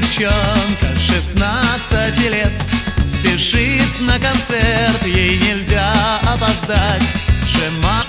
девчонка 16 лет спешит на концерт, ей нельзя опоздать. Шема,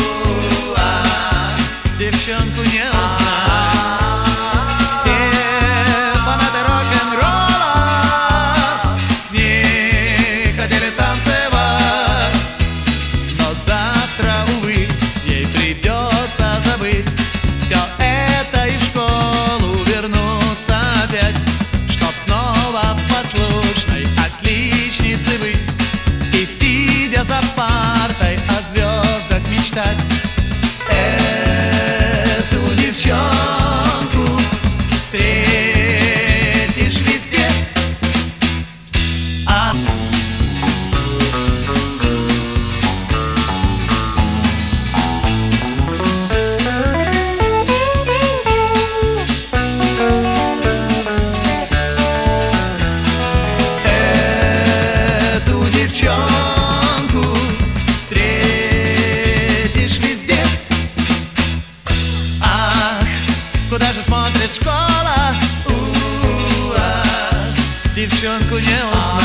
девчонку не узнать. Все фанаты рок-н-ролла с ней хотели танцевать, но завтра, увы, ей придется забыть все это и в школу вернуться опять, чтоб снова послушной отличницей быть и, сидя за партой, о звездах мечтать. Эту девчонку встретишь везде. Эту девчонку встретишь везде. Ах, куда же смотрит школа? Девчонку не узнать.